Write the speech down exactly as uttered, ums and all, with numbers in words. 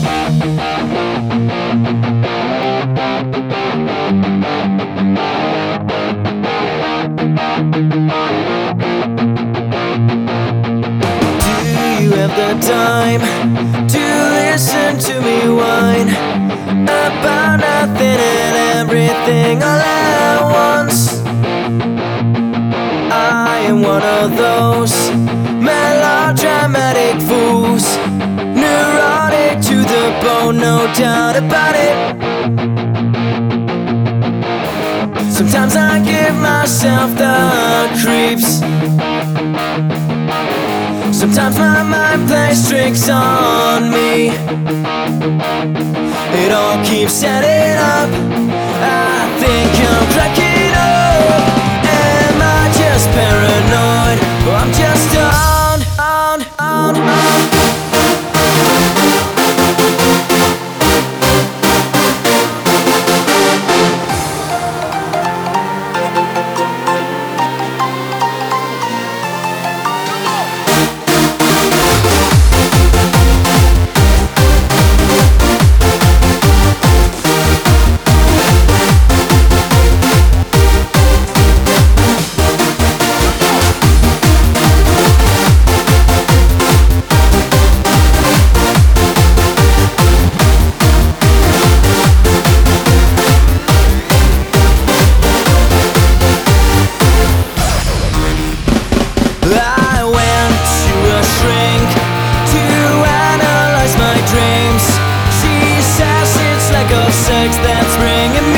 Do you have the time to listen to me whine about nothing and everything all at once? I am one of those melodramatic fools, neurotic to the bone, no doubt about it. Sometimes I give myself the creeps. Sometimes my mind plays tricks on me. It all keeps adding up. I think I'm cracking up. Am I just paranoid? Or I'm just on, on, on, on. Sex that's bringing me